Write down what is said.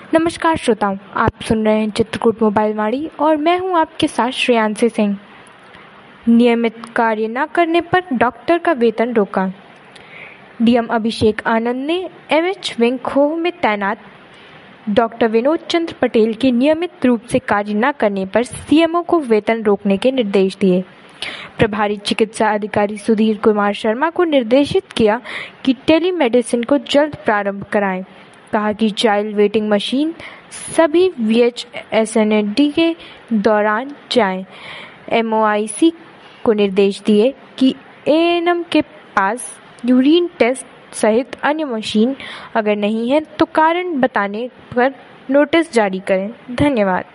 नमस्कार श्रोताओं, आप सुन रहे हैं चित्रकूट मोबाइल वाणी और मैं हूं आपके साथ श्रेयांशी सिंह। नियमित कार्य न करने पर डॉक्टर का वेतन रोका। डीएम अभिषेक आनंद ने एमएच विंग खोह में तैनात डॉक्टर विनोद चंद्र पटेल के नियमित रूप से कार्य न करने पर सीएमओ को वेतन रोकने के निर्देश दिए। प्रभारी चिकित्सा अधिकारी सुधीर कुमार शर्मा को निर्देशित किया कि टेलीमेडिसिन को जल्द प्रारंभ कराएं। कहा कि चाइल्ड वेटिंग मशीन सभी VHSND के दौरान जाएं। MOIC को निर्देश दिए कि ANM के पास यूरिन टेस्ट सहित अन्य मशीन अगर नहीं है तो कारण बताने पर नोटिस जारी करें। धन्यवाद।